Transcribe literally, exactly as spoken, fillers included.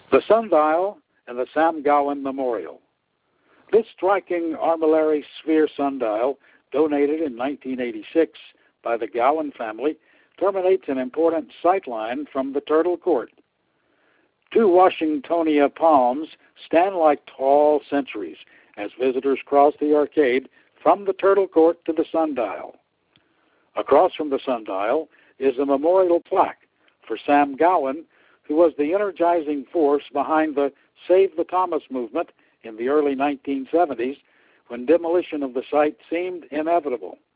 The Sundial and the Sam Gowan Memorial. This striking armillary sphere sundial, donated in nineteen eighty-six by the Gowan family, terminates an important sightline from the Turtle Court. Two Washingtonia palms stand like tall sentries as visitors cross the arcade from the Turtle Court to the sundial. Across from the sundial is a memorial plaque for Sam Gowan, who was the energizing force behind the Save the Thomas movement in the early nineteen seventies, when demolition of the site seemed inevitable.